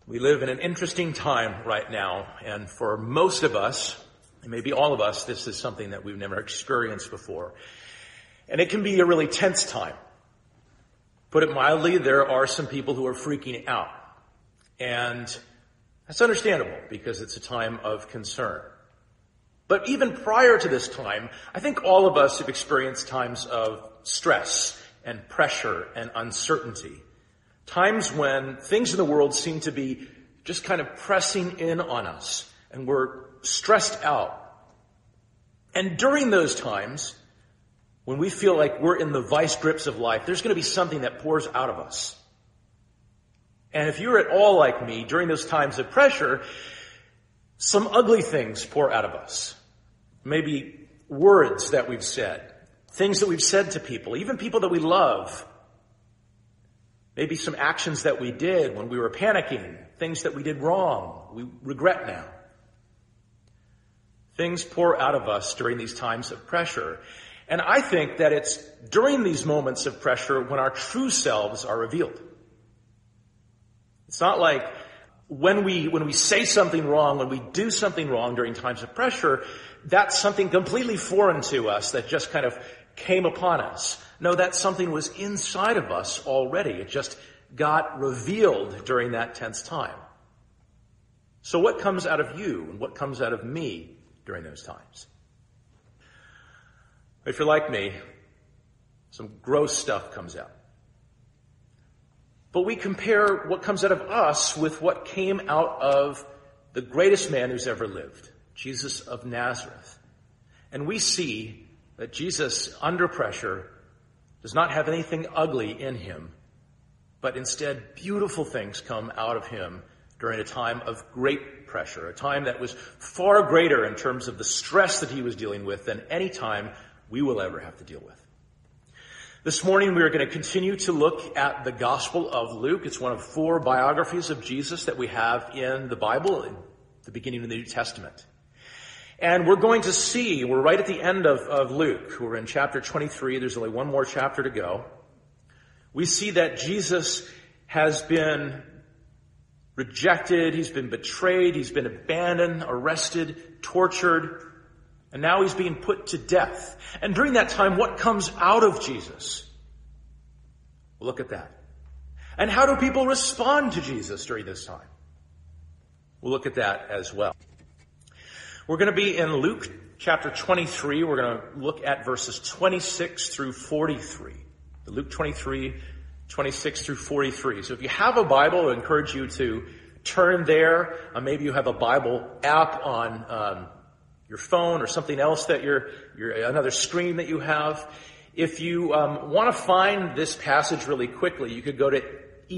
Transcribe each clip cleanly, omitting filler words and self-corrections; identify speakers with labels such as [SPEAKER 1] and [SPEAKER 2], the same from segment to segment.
[SPEAKER 1] We live in an interesting time right now, and for most of us, and maybe all of us, this is something that we've never experienced before. And it can be a really tense time. Put it mildly, there are some people who are freaking out. And that's understandable because it's a time of concern. But even prior to this time, I think all of us have experienced times of stress and pressure and uncertainty. Times when things in the world seem to be just kind of pressing in on us and we're stressed out. And during those times, when we feel like we're in the vice grips of life, there's going to be something that pours out of us. And if you're at all like me, during those times of pressure, some ugly things pour out of us. Maybe words that we've said, things that we've said to people, even people that we love. Maybe some actions that we did when we were panicking, things that we did wrong, we regret now. Things pour out of us during these times of pressure. And I think that it's during these moments of pressure when our true selves are revealed. It's not like when we say something wrong, when we do something wrong during times of pressure, that's something completely foreign to us that just kind of came upon us. No, that something was inside of us already. It just got revealed during that tense time. So what comes out of you and what comes out of me during those times? If you're like me, some gross stuff comes out. But we compare what comes out of us with what came out of the greatest man who's ever lived, Jesus of Nazareth. And we see that Jesus, under pressure, does not have anything ugly in him, but instead beautiful things come out of him during a time of great pressure, a time that was far greater in terms of the stress that he was dealing with than any time we will ever have to deal with. This morning we are going to continue to look at the Gospel of Luke. It's one of 4 biographies of Jesus that we have in the Bible, in the beginning of the New Testament. And we're going to see, we're right at the end of Luke. We're in chapter 23. There's only one more chapter to go. We see that Jesus has been rejected. He's been betrayed. He's been abandoned, arrested, tortured. And now he's being put to death. And during that time, what comes out of Jesus? We'll look at that. And how do people respond to Jesus during this time? We'll look at that as well. We're going to be in Luke chapter 23. We're going to look at verses 26 through 43. Luke 23, 26 through 43. So if you have a Bible, I encourage you to turn there. Maybe you have a Bible app on your phone or something else that you're another screen that you have. If you want to find this passage really quickly, you could go to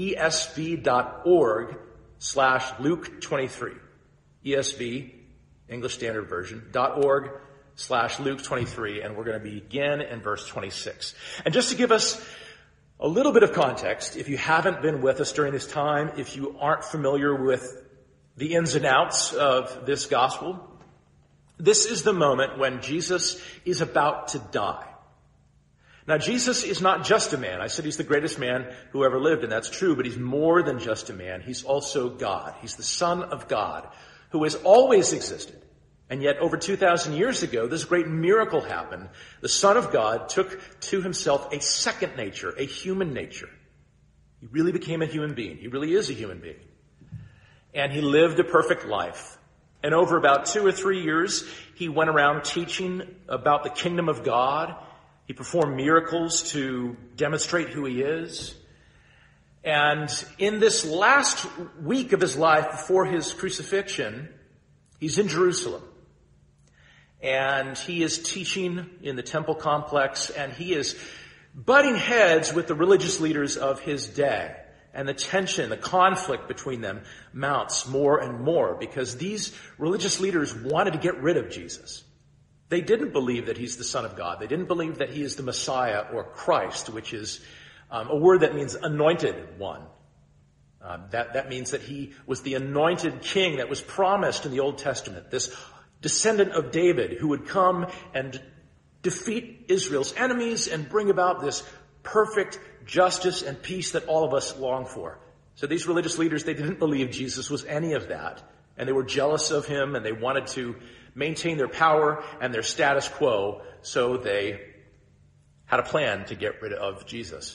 [SPEAKER 1] esv.org/Luke23. ESV, English Standard Version, .org/Luke23, and we're going to begin in verse 26. And just to give us a little bit of context, if you haven't been with us during this time, if you aren't familiar with the ins and outs of this gospel, this is the moment when Jesus is about to die. Now, Jesus is not just a man. I said he's the greatest man who ever lived, and that's true, but he's more than just a man. He's also God. He's the Son of God, who has always existed. And yet over 2,000 years ago, this great miracle happened. The Son of God took to himself a second nature, a human nature. He really became a human being. He really is a human being. And he lived a perfect life. And over about 2 or 3 years, he went around teaching about the kingdom of God. He performed miracles to demonstrate who he is. And in this last week of his life before his crucifixion, he's in Jerusalem. And he is teaching in the temple complex, and he is butting heads with the religious leaders of his day. And the tension, the conflict between them mounts more and more because these religious leaders wanted to get rid of Jesus. They didn't believe that he's the Son of God. They didn't believe that he is the Messiah or Christ, which is a word that means anointed one. That means that he was the anointed king that was promised in the Old Testament, this descendant of David who would come and defeat Israel's enemies and bring about this perfect justice and peace that all of us long for. So these religious leaders, they didn't believe Jesus was any of that. And they were jealous of him, and they wanted to maintain their power and their status quo. So they had a plan to get rid of Jesus.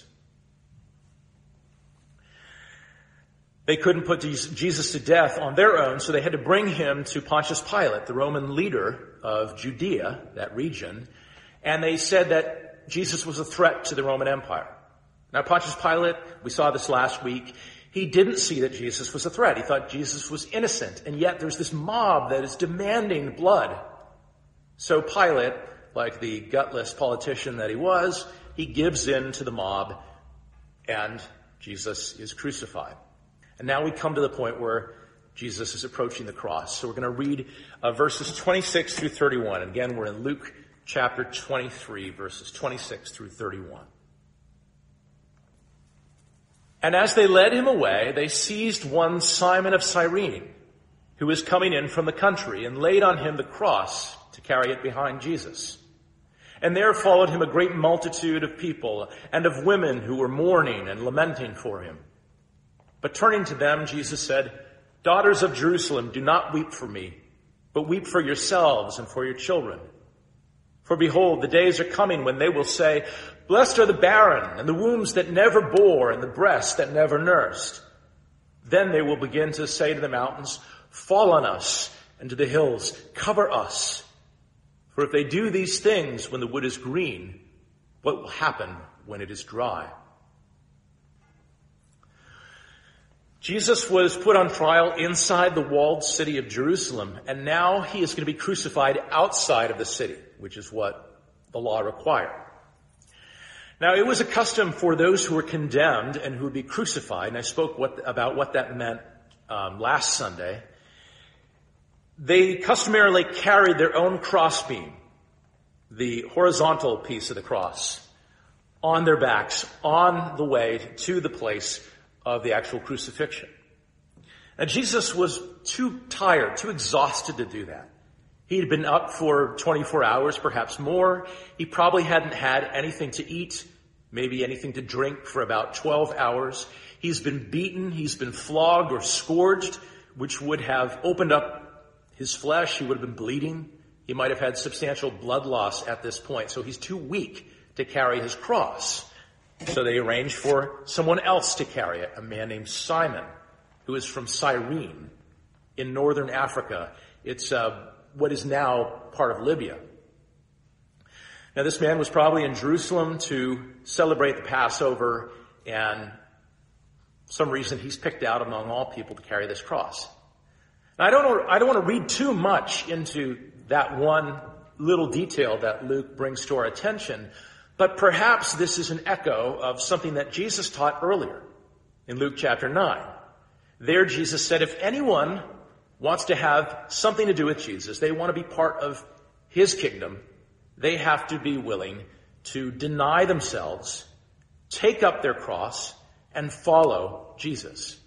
[SPEAKER 1] They couldn't put Jesus to death on their own, so they had to bring him to Pontius Pilate, the Roman leader of Judea, that region. And they said that Jesus was a threat to the Roman Empire. Now, Pontius Pilate, we saw this last week, he didn't see that Jesus was a threat. He thought Jesus was innocent. And yet there's this mob that is demanding blood. So Pilate, like the gutless politician that he was, he gives in to the mob, and Jesus is crucified. And now we come to the point where Jesus is approaching the cross. So we're going to read verses 26 through 31. And again, we're in Luke chapter 23, verses 26 through 31. And as they led him away, they seized one Simon of Cyrene, who was coming in from the country, and laid on him the cross to carry it behind Jesus. And there followed him a great multitude of people and of women who were mourning and lamenting for him. But turning to them, Jesus said, "Daughters of Jerusalem, do not weep for me, but weep for yourselves and for your children. For behold, the days are coming when they will say, 'Blessed are the barren, and the wombs that never bore, and the breasts that never nursed.' Then they will begin to say to the mountains, 'Fall on us,' and to the hills, 'Cover us.' For if they do these things when the wood is green, what will happen when it is dry?" Jesus was put on trial inside the walled city of Jerusalem, and now he is going to be crucified outside of the city, which is what the law required. Now, it was a custom for those who were condemned and who would be crucified, and I spoke about what that meant last Sunday. They customarily carried their own crossbeam, the horizontal piece of the cross, on their backs, on the way to the place of the actual crucifixion. Now, Jesus was too tired, too exhausted to do that. He had been up for 24 hours, perhaps more. He probably hadn't had anything to eat, maybe anything to drink for about 12 hours. He's been beaten, he's been flogged or scourged, which would have opened up his flesh. He would have been bleeding. He might have had substantial blood loss at this point. So he's too weak to carry his cross. So they arranged for someone else to carry it, a man named Simon, who is from Cyrene in northern Africa. It's what is now part of Libya. Now, this man was probably in Jerusalem to celebrate the Passover, and for some reason he's picked out among all people to carry this cross. Now, I don't want to read too much into that one little detail that Luke brings to our attention, but perhaps this is an echo of something that Jesus taught earlier in Luke chapter 9. There Jesus said, if anyone wants to have something to do with Jesus, they want to be part of his kingdom, they have to be willing to deny themselves, take up their cross, and follow Jesus.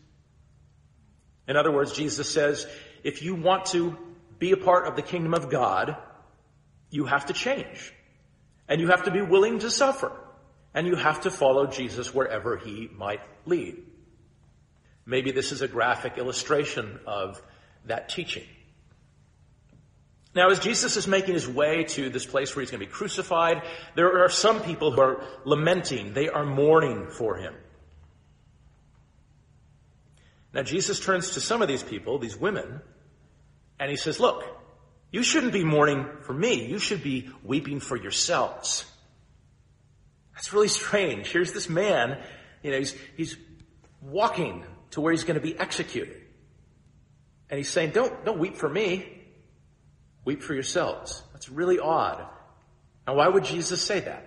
[SPEAKER 1] In other words, Jesus says, if you want to be a part of the kingdom of God, you have to change. And you have to be willing to suffer. And you have to follow Jesus wherever he might lead. Maybe this is a graphic illustration of that teaching. Now, as Jesus is making his way to this place where he's going to be crucified, there are some people who are lamenting. They are mourning for him. Now, Jesus turns to some of these people, these women, and he says, look, you shouldn't be mourning for me. You should be weeping for yourselves. That's really strange. Here's this man, he's walking to where he's going to be executed. And he's saying, don't weep for me. Weep for yourselves. That's really odd. Now, why would Jesus say that?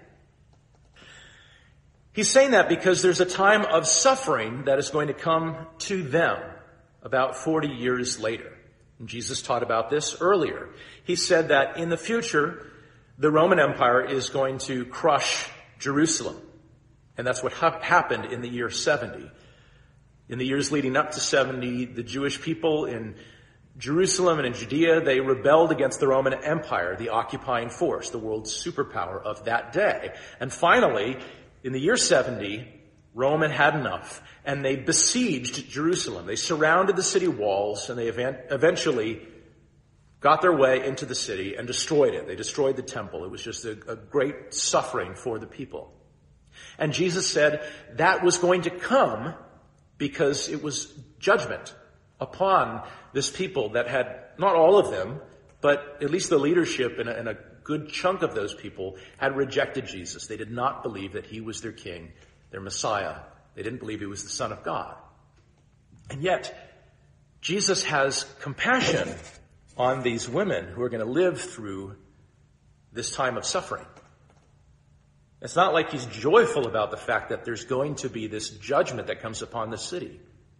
[SPEAKER 1] He's saying that because there's a time of suffering that is going to come to them about 40 years later. And Jesus taught about this earlier. He said that in the future, the Roman Empire is going to crush Jerusalem. And that's what happened in the year 70. In the years leading up to 70, the Jewish people in Jerusalem and in Judea, they rebelled against the Roman Empire, the occupying force, the world's superpower of that day. And finally, in the year 70, Rome had had enough, and they besieged Jerusalem. They surrounded the city walls, and they eventually got their way into the city and destroyed it. They destroyed the temple. It was just a great suffering for the people. And Jesus said that was going to come because it was judgment upon this people that had, not all of them, but at least the leadership and a good chunk of those people had rejected Jesus. They did not believe that he was their king, their Messiah. They didn't believe he was the Son of God. And yet, Jesus has compassion on these women who are going to live through this time of suffering. It's not like he's joyful about the fact that there's going to be this judgment that comes upon the city.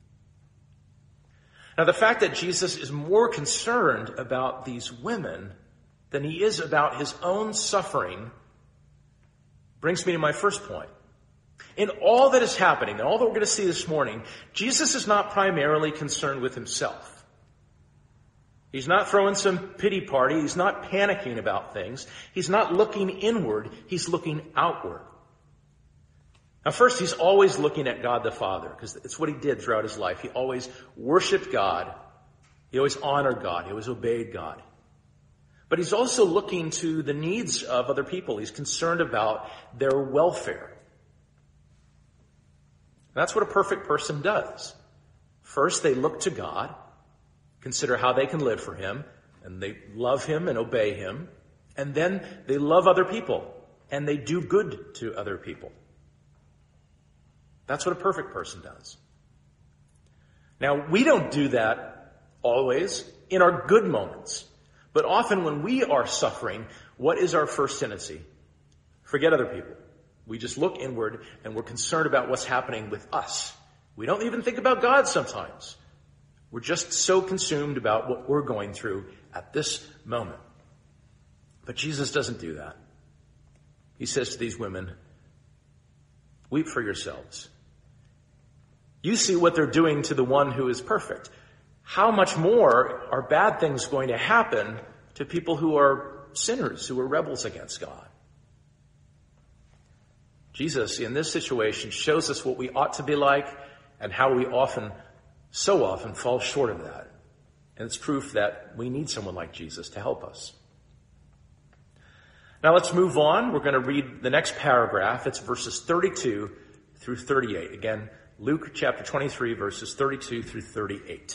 [SPEAKER 1] Now, the fact that Jesus is more concerned about these women than he is about his own suffering brings me to my first point. In all that is happening, and all that we're going to see this morning, Jesus is not primarily concerned with himself. He's not throwing some pity party. He's not panicking about things. He's not looking inward. He's looking outward. Now, first, he's always looking at God the Father, because it's what he did throughout his life. He always worshiped God. He always honored God. He always obeyed God. But he's also looking to the needs of other people. He's concerned about their welfare. That's what a perfect person does. First, they look to God, consider how they can live for him, and they love him and obey him. And then they love other people, and they do good to other people. That's what a perfect person does. Now, we don't do that always in our good moments. But often when we are suffering, what is our first tendency? Forget other people. We just look inward, and we're concerned about what's happening with us. We don't even think about God sometimes. We're just so consumed about what we're going through at this moment. But Jesus doesn't do that. He says to these women, weep for yourselves. You see what they're doing to the one who is perfect. How much more are bad things going to happen to people who are sinners, who are rebels against God? Jesus, in this situation, shows us what we ought to be like and how we so often fall short of that. And it's proof that we need someone like Jesus to help us. Now let's move on. We're going to read the next paragraph. It's verses 32 through 38. Again, Luke chapter 23, verses 32 through 38.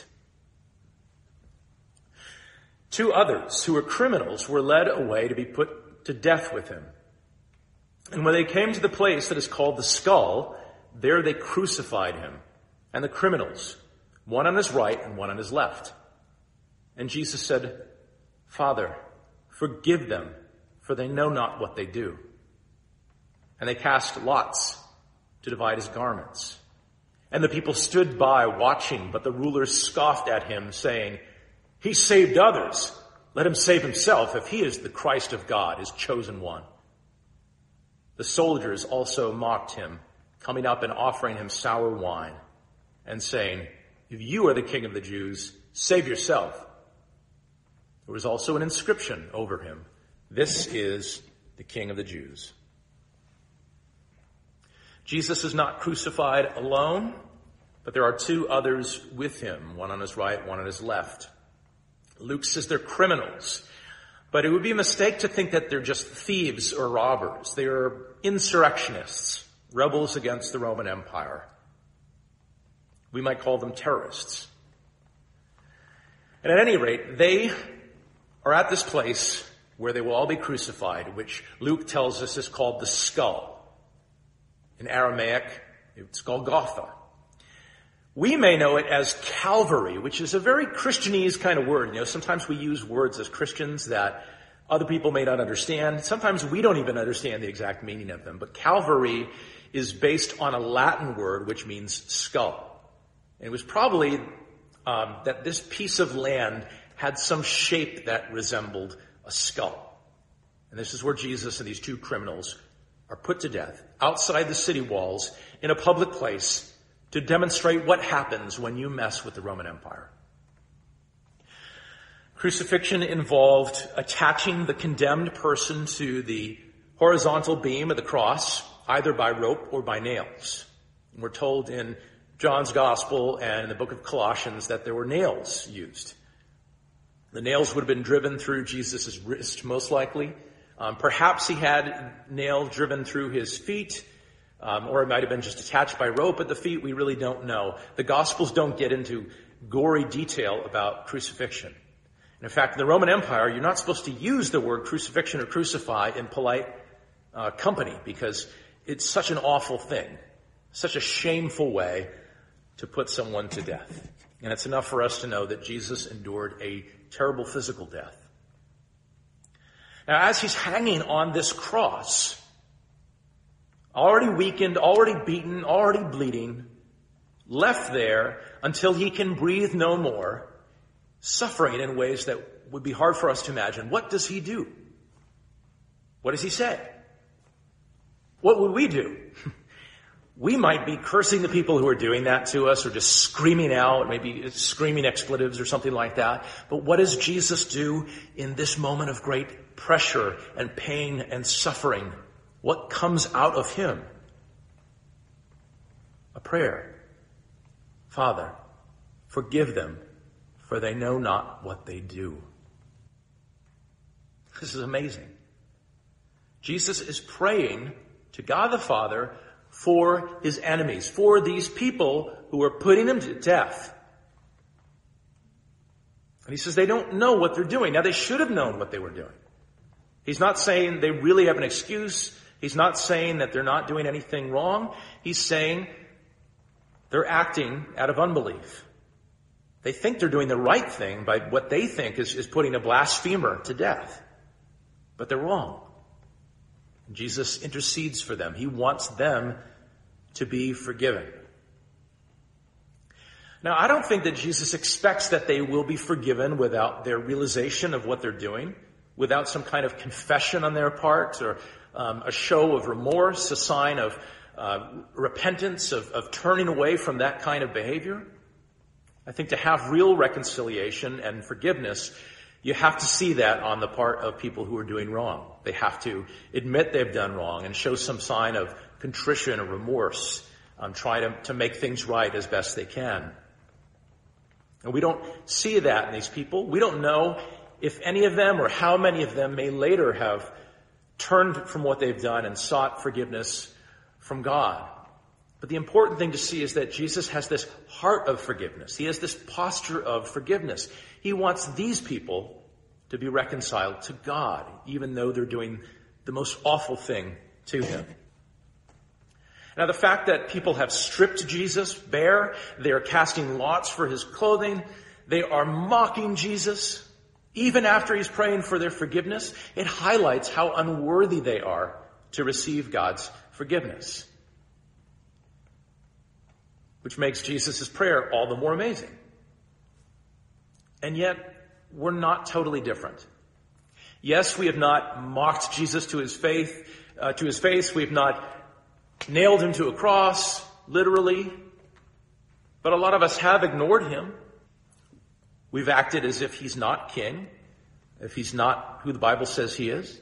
[SPEAKER 1] Two others who were criminals were led away to be put to death with him. And when they came to the place that is called the Skull, there they crucified him and the criminals, one on his right and one on his left. And Jesus said, Father, forgive them, for they know not what they do. And they cast lots to divide his garments. And the people stood by watching, but the rulers scoffed at him, saying, He saved others. Let him save himself if he is the Christ of God, his chosen one. The soldiers also mocked him, coming up and offering him sour wine, and saying, If you are the king of the Jews, save yourself. There was also an inscription over him, This is the King of the Jews. Jesus is not crucified alone, but there are two others with him, one on his right, one on his left. Luke says they're criminals, but it would be a mistake to think that they're just thieves or robbers. They are insurrectionists, rebels against the Roman Empire. We might call them terrorists. And at any rate, they are at this place where they will all be crucified, which Luke tells us is called the Skull. In Aramaic, it's Golgotha. We may know it as Calvary, which is a very Christianese kind of word. Sometimes we use words as Christians that other people may not understand. Sometimes we don't even understand the exact meaning of them. But Calvary is based on a Latin word which means skull. And it was probably that this piece of land had some shape that resembled a skull. And this is where Jesus and these two criminals are put to death outside the city walls in a public place to demonstrate what happens when you mess with the Roman Empire. Crucifixion involved attaching the condemned person to the horizontal beam of the cross, either by rope or by nails. We're told in John's Gospel and in the book of Colossians that there were nails used. The nails would have been driven through Jesus' wrist, most likely. Perhaps he had nails driven through his feet, or it might have been just attached by rope at the feet. We really don't know. The Gospels don't get into gory detail about crucifixion. And in fact, in the Roman Empire, you're not supposed to use the word crucifixion or crucify in polite company because it's such an awful thing, such a shameful way to put someone to death. And it's enough for us to know that Jesus endured a terrible physical death. Now, as he's hanging on this cross, already weakened, already beaten, already bleeding, left there until he can breathe no more, suffering in ways that would be hard for us to imagine, what does he do? What does he say? What would we do? We might be cursing the people who are doing that to us or just screaming out, maybe screaming expletives or something like that. But what does Jesus do in this moment of great pressure and pain and suffering? What comes out of him? A prayer. Father, forgive them, for they know not what they do. This is amazing. Jesus is praying to God the Father for his enemies, for these people who are putting him to death. And he says they don't know what they're doing. Now, they should have known what they were doing. He's not saying they really have an excuse. He's not saying that they're not doing anything wrong. He's saying they're acting out of unbelief. They think they're doing the right thing by what they think is putting a blasphemer to death. But they're wrong. Jesus intercedes for them. He wants them to be forgiven. Now, I don't think that Jesus expects that they will be forgiven without their realization of what they're doing, without some kind of confession on their part or a show of remorse, a sign of repentance, of turning away from that kind of behavior. I think to have real reconciliation and forgiveness, you have to see that on the part of people who are doing wrong. They have to admit they've done wrong and show some sign of contrition or remorse, try to make things right as best they can. And we don't see that in these people. We don't know if any of them or how many of them may later have turned from what they've done and sought forgiveness from God. But the important thing to see is that Jesus has this heart of forgiveness. He has this posture of forgiveness. He wants these people to be reconciled to God, even though they're doing the most awful thing to him. Now, the fact that people have stripped Jesus bare, they are casting lots for his clothing, they are mocking Jesus, even after he's praying for their forgiveness, it highlights how unworthy they are to receive God's forgiveness. Which makes Jesus' prayer all the more amazing. And yet, we're not totally different. Yes, we have not mocked Jesus to his face. We have not nailed him to a cross, literally. But a lot of us have ignored him. We've acted as if he's not king, if he's not who the Bible says he is.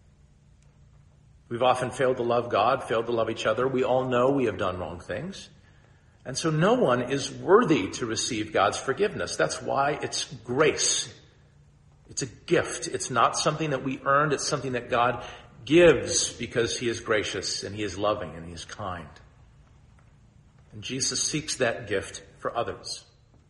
[SPEAKER 1] We've often failed to love God, failed to love each other. We all know we have done wrong things. And so no one is worthy to receive God's forgiveness. That's why it's grace. It's a gift. It's not something that we earned. It's something that God gives because he is gracious and he is loving and he is kind. And Jesus seeks that gift for others.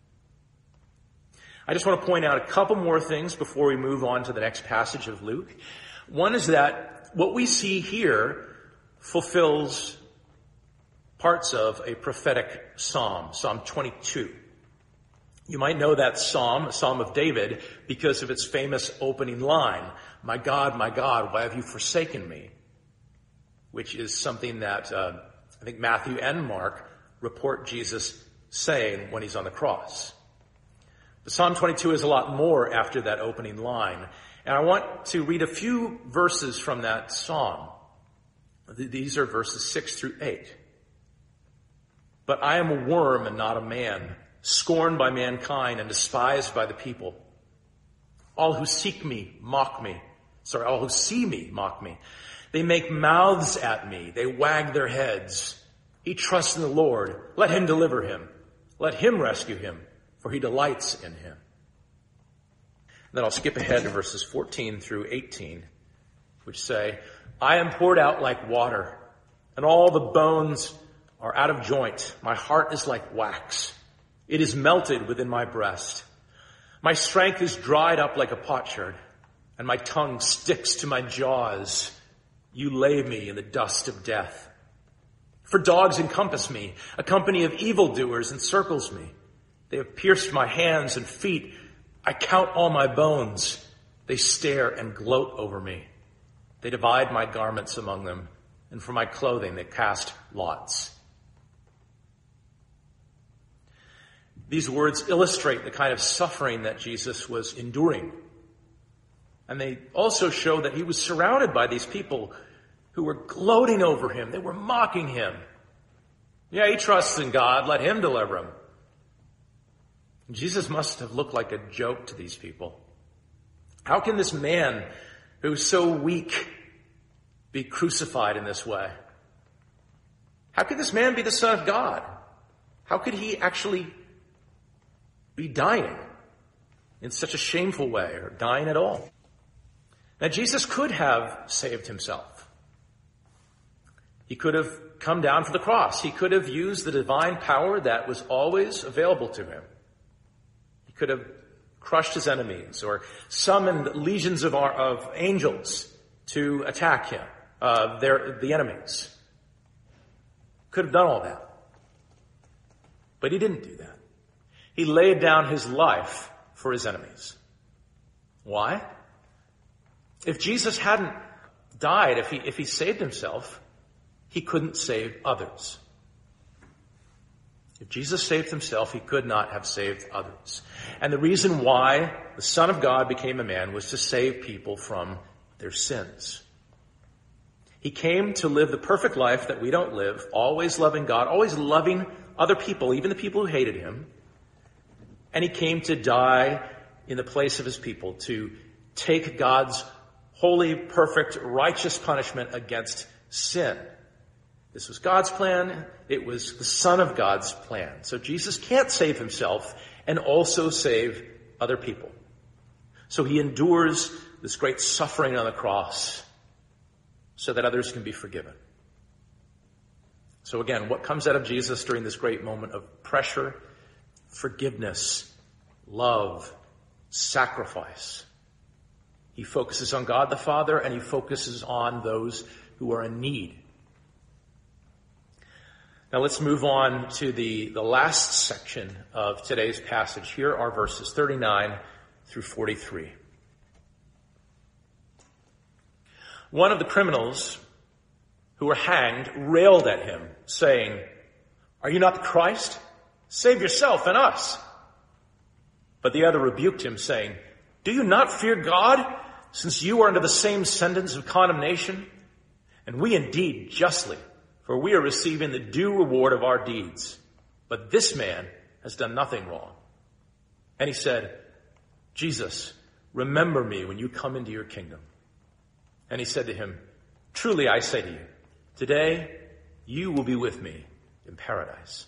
[SPEAKER 1] I just want to point out a couple more things before we move on to the next passage of Luke. One is that what we see here fulfills parts of a prophetic psalm, Psalm 22. You might know that psalm, a psalm of David, because of its famous opening line, my God, why have you forsaken me?" Which is something that I think Matthew and Mark report Jesus saying when he's on the cross. But Psalm 22 is a lot more after that opening line. And I want to read a few verses from that psalm. These are verses 6 through 8. "But I am a worm and not a man, scorned by mankind and despised by the people. All who seek me mock me. All who see me mock me. They make mouths at me. They wag their heads. He trusts in the Lord. Let him deliver him. Let him rescue him, for he delights in him. Then I'll skip ahead to verses 14 through 18, which say, I am poured out like water, and all the bones are out of joint. My heart is like wax. It is melted within my breast. My strength is dried up like a potsherd, and my tongue sticks to my jaws. You lay me in the dust of death. For dogs encompass me. A company of evildoers encircles me. They have pierced my hands and feet. I count all my bones. They stare and gloat over me. They divide my garments among them, and for my clothing they cast lots. These words illustrate the kind of suffering that Jesus was enduring. And they also show that he was surrounded by these people who were gloating over him. They were mocking him. Yeah, he trusts in God. Let him deliver him. And Jesus must have looked like a joke to these people. How can this man who's so weak be crucified in this way? How could this man be the Son of God? How could he actually be dying in such a shameful way, or dying at all? Now, Jesus could have saved himself. He could have come down for the cross. He could have used the divine power that was always available to him. He could have crushed his enemies or summoned legions of angels to attack him, the enemies. Could have done all that. But he didn't do that. He laid down his life for his enemies. Why? If Jesus hadn't died, if he saved himself, he couldn't save others. If Jesus saved himself, he could not have saved others. And the reason why the Son of God became a man was to save people from their sins. He came to live the perfect life that we don't live, always loving God, always loving other people, even the people who hated him. And he came to die in the place of his people, to take God's holy, perfect, righteous punishment against sin. This was God's plan. It was the Son of God's plan. So Jesus can't save himself and also save other people. So he endures this great suffering on the cross so that others can be forgiven. So again, what comes out of Jesus during this great moment of pressure? Forgiveness, love, sacrifice. He focuses on God the Father, and he focuses on those who are in need. Now let's move on to the last section of today's passage. Here are verses 39 through 43. One of the criminals who were hanged railed at him, saying, "Are you not the Christ? Save yourself and us." But the other rebuked him, saying, "Do you not fear God, since you are under the same sentence of condemnation? And we indeed justly, for we are receiving the due reward of our deeds. But this man has done nothing wrong." And he said, "Jesus, remember me when you come into your kingdom." And he said to him, "Truly I say to you, today you will be with me in paradise."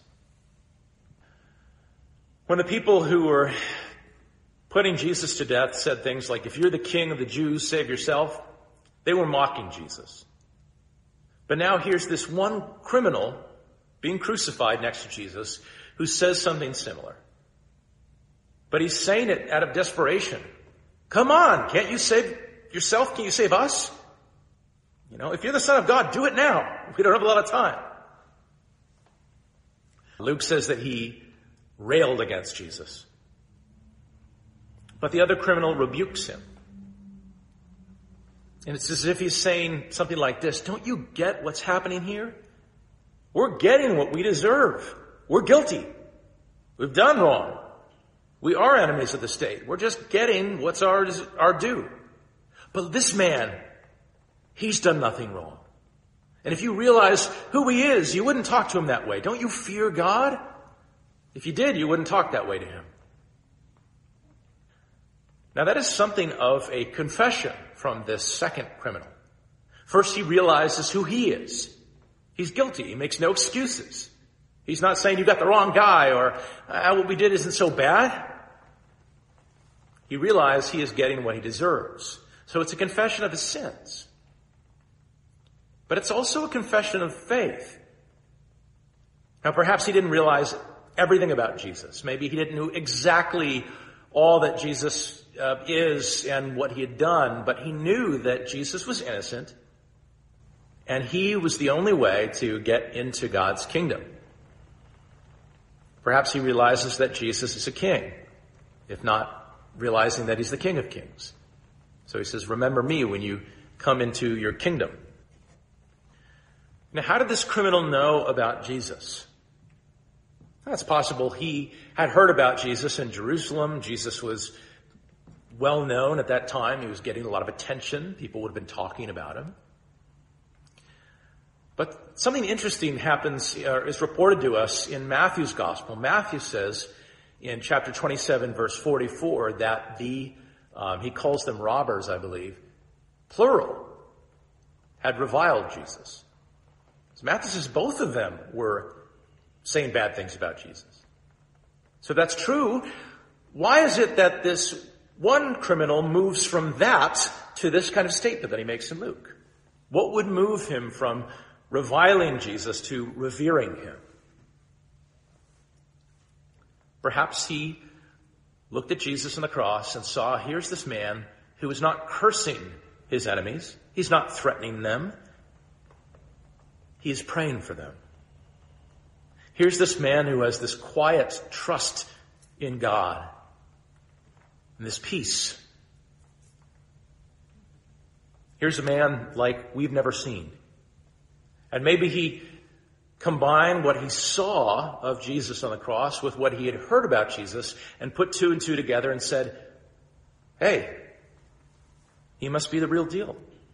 [SPEAKER 1] When the people who were putting Jesus to death said things like, "If you're the king of the Jews, save yourself," they were mocking Jesus. But now here's this one criminal being crucified next to Jesus who says something similar. But he's saying it out of desperation. Come on, can't you save yourself? Can you save us? If you're the Son of God, do it now. We don't have a lot of time. Luke says that he railed against Jesus. But the other criminal rebukes him. And it's as if he's saying something like this: "Don't you get what's happening here? We're getting what we deserve. We're guilty. We've done wrong. We are enemies of the state. We're just getting what's our due. But this man, he's done nothing wrong. And if you realize who he is, you wouldn't talk to him that way. Don't you fear God? If you did, you wouldn't talk that way to him." Now that is something of a confession from this second criminal. First, he realizes who he is. He's guilty. He makes no excuses. He's not saying you got the wrong guy or what we did isn't so bad. He realized he is getting what he deserves. So it's a confession of his sins. But it's also a confession of faith. Now perhaps he didn't realize everything about Jesus. Maybe he didn't know exactly all that Jesus is and what he had done, but he knew that Jesus was innocent and he was the only way to get into God's kingdom. Perhaps he realizes that Jesus is a king, if not realizing that he's the King of Kings. So he says, remember me when you come into your kingdom. Now, how did this criminal know about Jesus? It's possible he had heard about Jesus in Jerusalem. Jesus was well known at that time. He was getting a lot of attention. People would have been talking about him. But something interesting happens, is reported to us in Matthew's gospel. Matthew says in chapter 27, verse 44, that he calls them robbers, I believe, plural, had reviled Jesus. So Matthew says both of them were saying bad things about Jesus. So that's true. Why is it that this one criminal moves from that to this kind of statement that he makes in Luke? What would move him from reviling Jesus to revering him? Perhaps he looked at Jesus on the cross and saw, here's this man who is not cursing his enemies. He's not threatening them. He is praying for them. Here's this man who has this quiet trust in God and this peace. Here's a man like we've never seen. And maybe he combined what he saw of Jesus on the cross with what he had heard about Jesus and put two and two together and said, hey, he must be the real deal.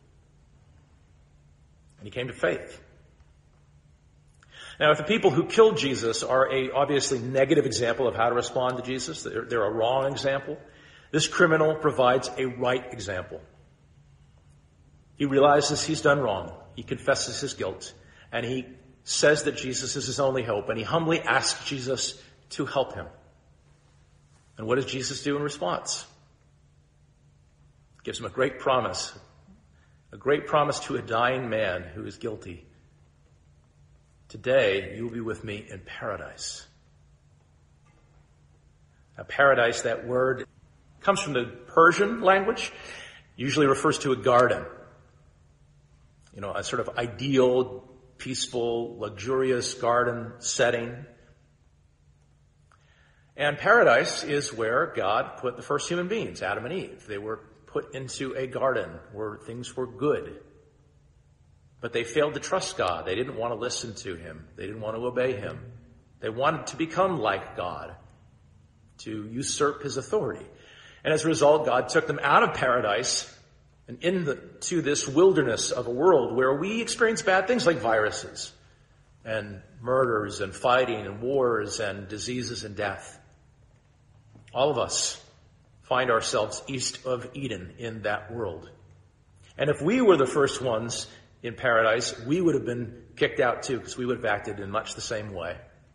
[SPEAKER 1] And he came to faith. Now, if the people who killed Jesus are a obviously negative example of how to respond to Jesus, they're a wrong example, this criminal provides a right example. He realizes he's done wrong. He confesses his guilt. And he says that Jesus is his only hope. And he humbly asks Jesus to help him. And what does Jesus do in response? He gives him a great promise to a dying man who is guilty. Today, you will be with me in paradise. Now, paradise, that word, comes from the Persian language, usually refers to a garden. You know, a sort of ideal, peaceful, luxurious garden setting. And paradise is where God put the first human beings, Adam and Eve. They were put into a garden where things were good. But they failed to trust God. They didn't want to listen to him. They didn't want to obey him. They wanted to become like God, to usurp his authority. And as a result, God took them out of paradise and into this wilderness of a world where we experience bad things like viruses and murders and fighting and wars and diseases and death. All of us find ourselves east of Eden in that world. And if we were the first ones in paradise, we would have been kicked out too, because we would have acted in much the same way.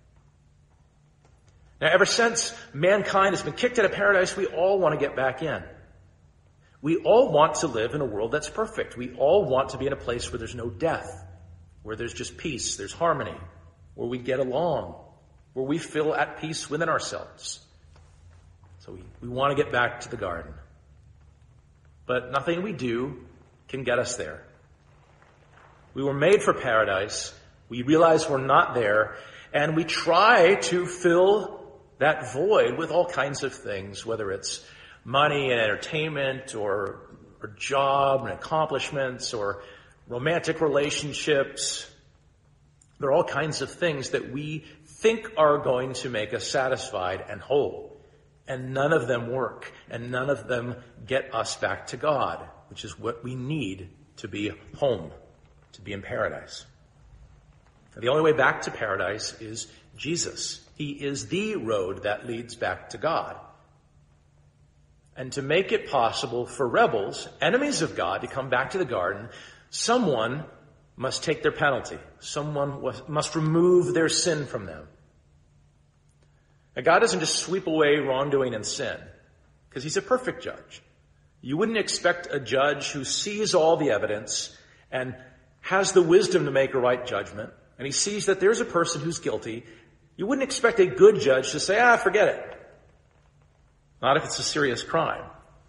[SPEAKER 1] Now, ever since mankind has been kicked out of paradise, we all want to get back in. We all want to live in a world that's perfect. We all want to be in a place where there's no death, where there's just peace, there's harmony, where we get along, where we feel at peace within ourselves. So we want to get back to the garden. But nothing we do can get us there. We were made for paradise. We realize we're not there. And we try to fill that void with all kinds of things, whether it's money and entertainment or job and accomplishments or romantic relationships. There are all kinds of things that we think are going to make us satisfied and whole. And none of them work. And none of them get us back to God, which is what we need to be home, to be in paradise. And the only way back to paradise is Jesus. He is the road that leads back to God. And to make it possible for rebels, enemies of God, to come back to the garden, someone must take their penalty. Someone must remove their sin from them. Now, God doesn't just sweep away wrongdoing and sin, because he's a perfect judge. You wouldn't expect a judge who sees all the evidence and has the wisdom to make a right judgment, and he sees that there's a person who's guilty. You wouldn't expect a good judge to say, forget it. Not if it's a serious crime.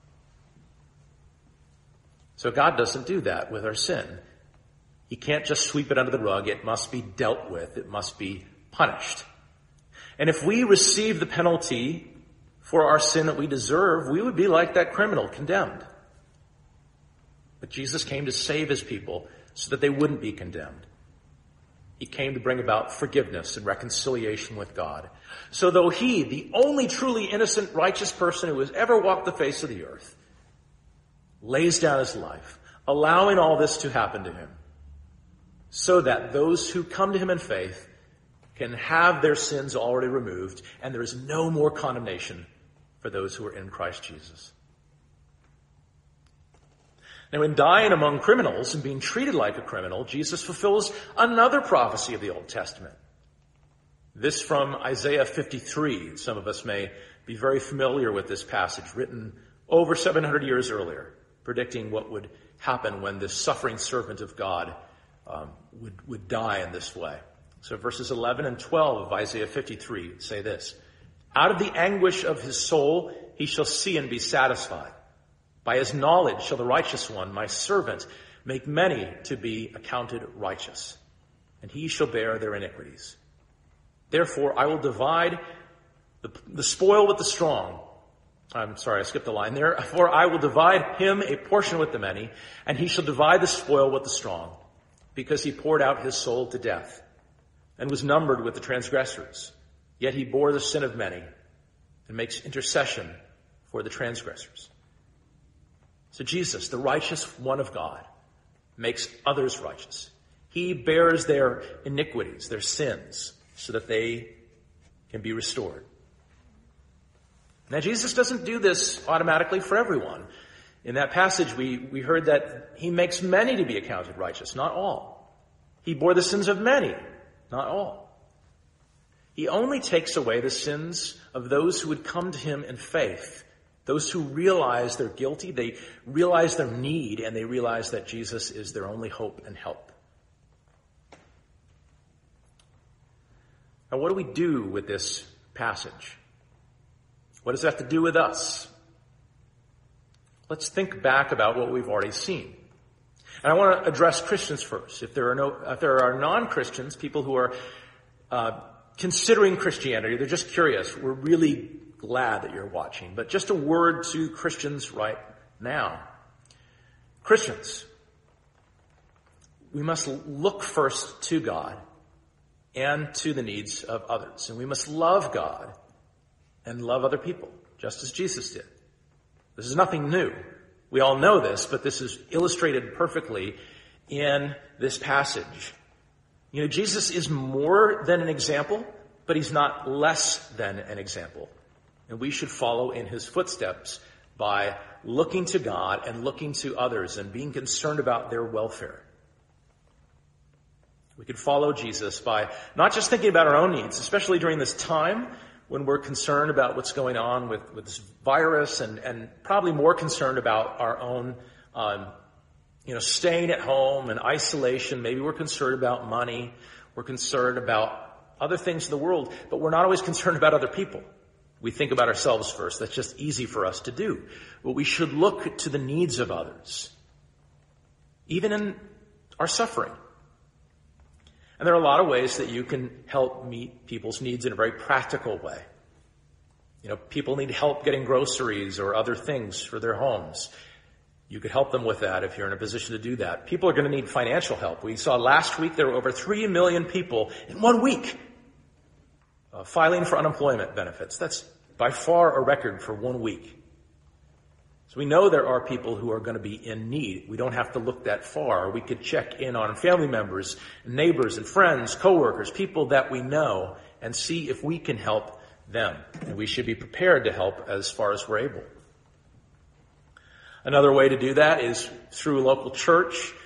[SPEAKER 1] So God doesn't do that with our sin. He can't just sweep it under the rug. It must be dealt with. It must be punished. And if we receive the penalty for our sin that we deserve, we would be like that criminal condemned. But Jesus came to save his people so that they wouldn't be condemned. He came to bring about forgiveness and reconciliation with God. So though he, the only truly innocent, righteous person who has ever walked the face of the earth, lays down his life, allowing all this to happen to him, so that those who come to him in faith can have their sins already removed, and there is no more condemnation for those who are in Christ Jesus. Now, in dying among criminals and being treated like a criminal, Jesus fulfills another prophecy of the Old Testament. This from Isaiah 53. Some of us may be very familiar with this passage, written over 700 years earlier, predicting what would happen when this suffering servant of God would die in this way. So verses 11 and 12 of Isaiah 53 say this: "Out of the anguish of his soul he shall see and be satisfied. By his knowledge shall the righteous one, my servant, make many to be accounted righteous, and he shall bear their iniquities. Therefore I will divide the spoil with the strong." I'm sorry, I skipped a line there. "For I will divide him a portion with the many, and he shall divide the spoil with the strong, because he poured out his soul to death, and was numbered with the transgressors. Yet he bore the sin of many, and makes intercession for the transgressors." So Jesus, the righteous one of God, makes others righteous. He bears their iniquities, their sins, so that they can be restored. Now, Jesus doesn't do this automatically for everyone. In that passage, we heard that he makes many to be accounted righteous, not all. He bore the sins of many, not all. He only takes away the sins of those who would come to him in faith, those who realize they're guilty, they realize their need, and they realize that Jesus is their only hope and help. Now, what do we do with this passage? What does that have to do with us? Let's think back about what we've already seen. And I want to address Christians first. If there are non-Christians, people who are considering Christianity, they're just curious, we're really glad that you're watching. But just a word to Christians right now. Christians, we must look first to God and to the needs of others. And we must love God and love other people, just as Jesus did. This is nothing new. We all know this, but this is illustrated perfectly in this passage. You know, Jesus is more than an example, but he's not less than an example. And we should follow in his footsteps by looking to God and looking to others and being concerned about their welfare. We could follow Jesus by not just thinking about our own needs, especially during this time when we're concerned about what's going on with this virus and probably more concerned about our own, staying at home and isolation. Maybe we're concerned about money. We're concerned about other things in the world, but we're not always concerned about other people. We think about ourselves first. That's just easy for us to do. But we should look to the needs of others, even in our suffering. And there are a lot of ways that you can help meet people's needs in a very practical way. You know, people need help getting groceries or other things for their homes. You could help them with that if you're in a position to do that. People are going to need financial help. We saw last week there were over 3 million people in 1 week filing for unemployment benefits. That's by far a record for 1 week. So we know there are people who are going to be in need. We don't have to look that far. We could check in on family members, neighbors and friends, coworkers, people that we know, and see if we can help them. And we should be prepared to help as far as we're able. Another way to do that is through a local church.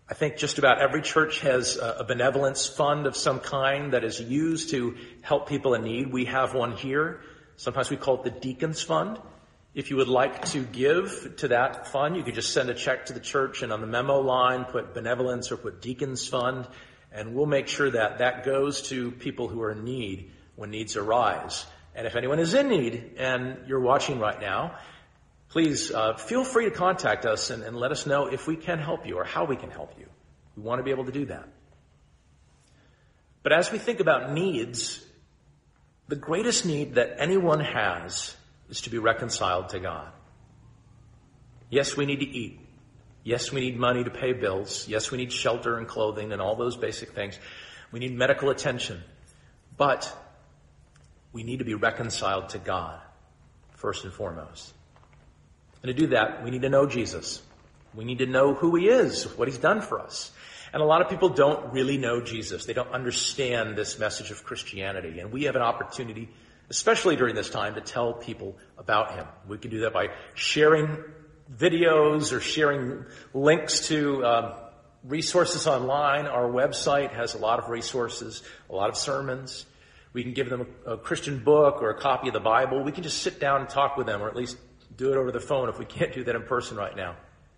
[SPEAKER 1] I think just about every church has a benevolence fund of some kind that is used to help people in need. We have one here. Sometimes we call it the Deacons Fund. If you would like to give to that fund, you could just send a check to the church and on the memo line put benevolence or put Deacons Fund, and we'll make sure that that goes to people who are in need when needs arise. And if anyone is in need and you're watching right now, please feel free to contact us and let us know if we can help you or how we can help you. We want to be able to do that. But as we think about needs, the greatest need that anyone has is to be reconciled to God. Yes, we need to eat. Yes, we need money to pay bills. Yes, we need shelter and clothing and all those basic things. We need medical attention. But we need to be reconciled to God, first and foremost. And to do that, we need to know Jesus. We need to know who he is, what he's done for us. And a lot of people don't really know Jesus. They don't understand this message of Christianity. And we have an opportunity, especially during this time, to tell people about him. We can do that by sharing videos or sharing links to resources online. Our website has a lot of resources, a lot of sermons. We can give them a Christian book or a copy of the Bible. We can just sit down and talk with them, or at least do it over the phone if we can't do that in person right now.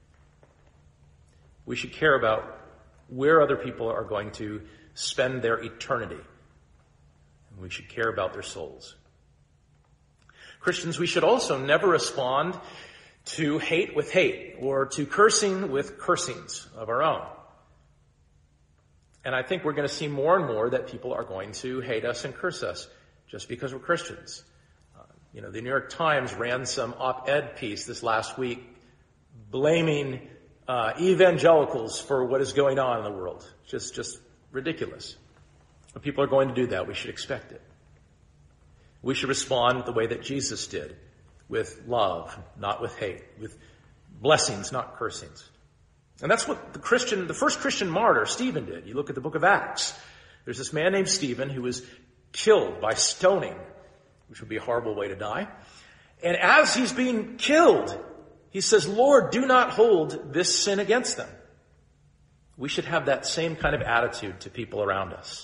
[SPEAKER 1] We should care about where other people are going to spend their eternity. And we should care about their souls. Christians, we should also never respond to hate with hate or to cursing with cursings of our own. And I think we're going to see more and more that people are going to hate us and curse us just because we're Christians. The New York Times ran some op-ed piece this last week blaming evangelicals for what is going on in the world. Just ridiculous. When people are going to do that, we should expect it. We should respond the way that Jesus did, with love, not with hate, with blessings, not cursings. And that's what the first Christian martyr, Stephen, did. You look at the book of Acts. There's this man named Stephen who was killed by stoning, which would be a horrible way to die. And as he's being killed, he says, "Lord, do not hold this sin against them." We should have that same kind of attitude to people around us.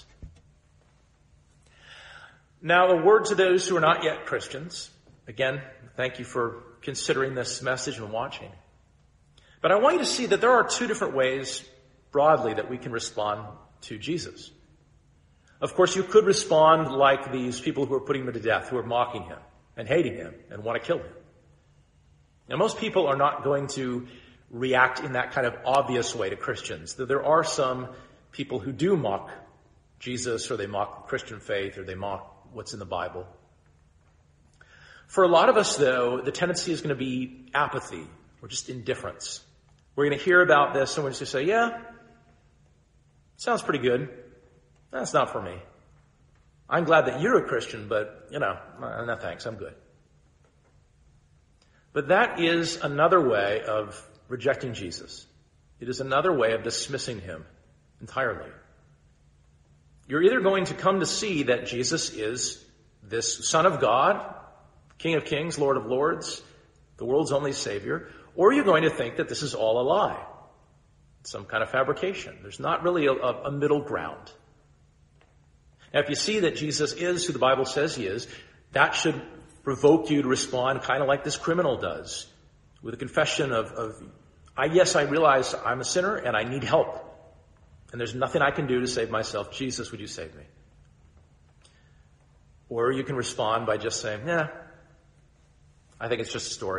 [SPEAKER 1] Now, a word to those who are not yet Christians. Again, thank you for considering this message and watching. But I want you to see that there are two different ways, broadly, that we can respond to Jesus. Of course, you could respond like these people who are putting him to death, who are mocking him and hating him and want to kill him. Now, most people are not going to react in that kind of obvious way to Christians. There are some people who do mock Jesus, or they mock the Christian faith, or they mock what's in the Bible. For a lot of us, though, the tendency is going to be apathy or just indifference. We're going to hear about this and we're just going to say, yeah, sounds pretty good. That's not for me. I'm glad that you're a Christian, but, no thanks, I'm good. But that is another way of rejecting Jesus. It is another way of dismissing him entirely. You're either going to come to see that Jesus is this Son of God, King of Kings, Lord of Lords, the world's only Savior, or you're going to think that this is all a lie, some kind of fabrication. There's not really a middle ground. Now, if you see that Jesus is who the Bible says he is, that should provoke you to respond kind of like this criminal does, with a confession of yes, I realize I'm a sinner and I need help. And there's nothing I can do to save myself. Jesus, would you save me? Or you can respond by just saying, I think it's just a story.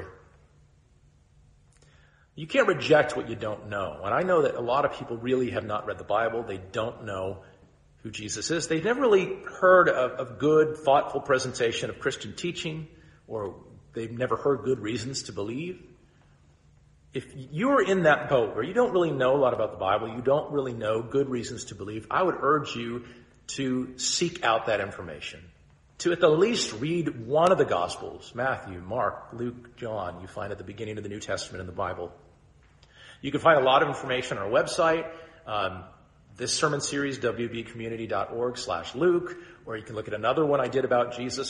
[SPEAKER 1] You can't reject what you don't know. And I know that a lot of people really have not read the Bible. They don't know who Jesus is. They've never really heard of good, thoughtful presentation of Christian teaching, or they've never heard good reasons to believe. If you're in that boat where you don't really know a lot about the Bible, you don't really know good reasons to believe, I would urge you to seek out that information. To at the least read one of the Gospels, Matthew, Mark, Luke, John, you find at the beginning of the New Testament in the Bible. You can find a lot of information on our website. This sermon series, wbcommunity.org/Luke, or you can look at another one I did about Jesus,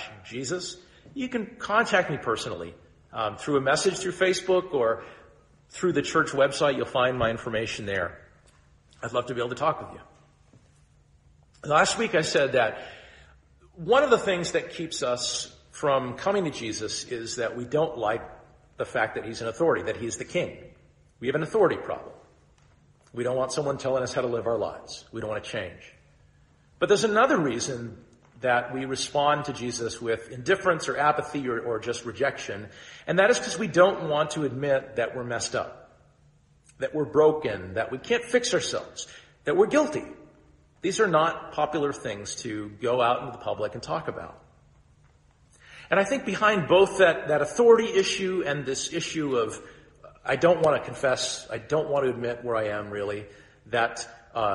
[SPEAKER 1] wbcommunity.org/Jesus. You can contact me personally through a message through Facebook or through the church website. You'll find my information there. I'd love to be able to talk with you. Last week I said that one of the things that keeps us from coming to Jesus is that we don't like the fact that he's an authority, that he's the king. We have an authority problem. We don't want someone telling us how to live our lives. We don't want to change. But there's another reason that we respond to Jesus with indifference or apathy or just rejection, and that is because we don't want to admit that we're messed up, that we're broken, that we can't fix ourselves, that we're guilty. These are not popular things to go out into the public and talk about. And I think behind both that authority issue and this issue of I don't want to confess, I don't want to admit where I am really, that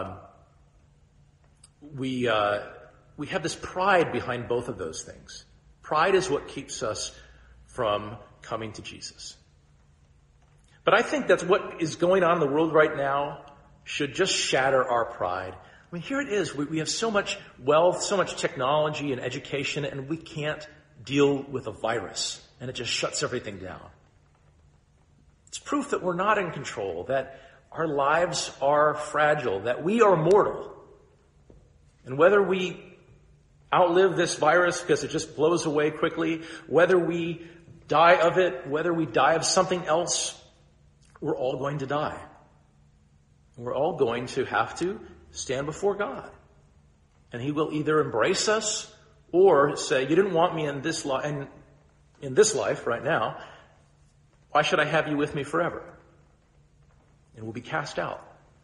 [SPEAKER 1] we have this pride behind both of those things. Pride is what keeps us from coming to Jesus. But I think that's what is going on in the world right now should just shatter our pride. I mean, here it is. We have so much wealth, so much technology and education, and we can't deal with a virus, and it just shuts everything down. It's proof that we're not in control, that our lives are fragile, that we are mortal. And whether we outlive this virus because it just blows away quickly, whether we die of it, whether we die of something else, we're all going to die. And we're all going to have to stand before God. And he will either embrace us or say, you didn't want me in this life right now. Why should I have you with me forever? And we'll be cast out.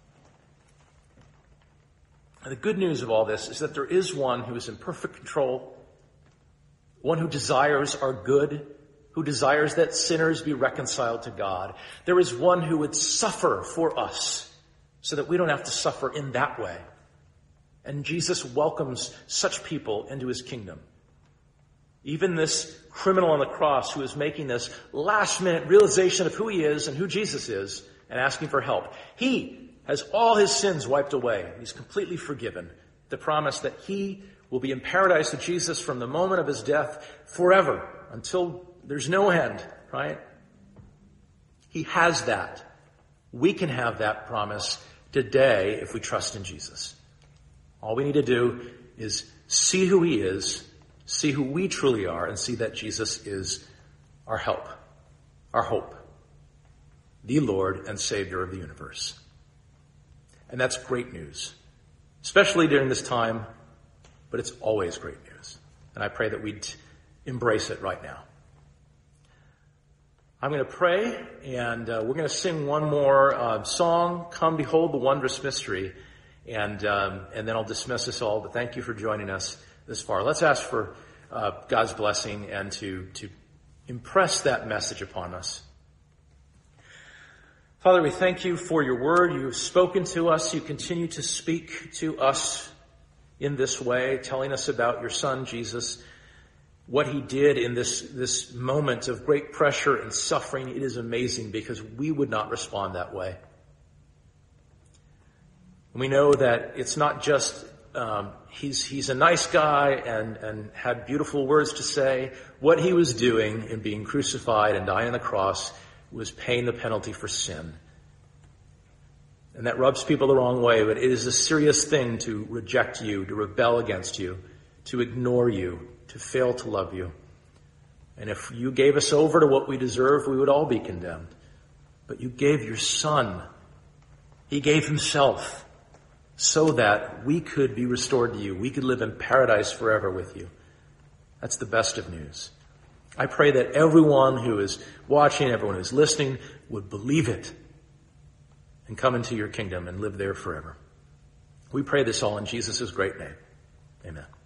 [SPEAKER 1] And the good news of all this is that there is one who is in perfect control, one who desires our good, who desires that sinners be reconciled to God. There is one who would suffer for us so that we don't have to suffer in that way. And Jesus welcomes such people into his kingdom. Even this criminal on the cross who is making this last-minute realization of who he is and who Jesus is and asking for help. He has all his sins wiped away. He's completely forgiven. The promise that he will be in paradise with Jesus from the moment of his death forever until there's no end, right? He has that. We can have that promise today if we trust in Jesus. All we need to do is see who he is, see who we truly are, and see that Jesus is our help, our hope, the Lord and Savior of the universe. And that's great news, especially during this time, but it's always great news. And I pray that we'd embrace it right now. I'm going to pray, and we're going to sing one more song, Come Behold the Wondrous Mystery, and then I'll dismiss us all. But thank you for joining us this far. Let's ask for God's blessing and to impress that message upon us. Father, we thank you for your word. You have spoken to us. You continue to speak to us in this way, telling us about your son, Jesus, what he did in this moment of great pressure and suffering. It is amazing because we would not respond that way. And we know that it's not just he's a nice guy and had beautiful words to say. What he was doing in being crucified and dying on the cross was paying the penalty for sin. And that rubs people the wrong way, but it is a serious thing to reject you, to rebel against you, to ignore you, to fail to love you. And if you gave us over to what we deserve, we would all be condemned. But you gave your son. He gave himself so that we could be restored to you. We could live in paradise forever with you. That's the best of news. I pray that everyone who is watching, everyone who is listening, would believe it and come into your kingdom and live there forever. We pray this all in Jesus' great name. Amen.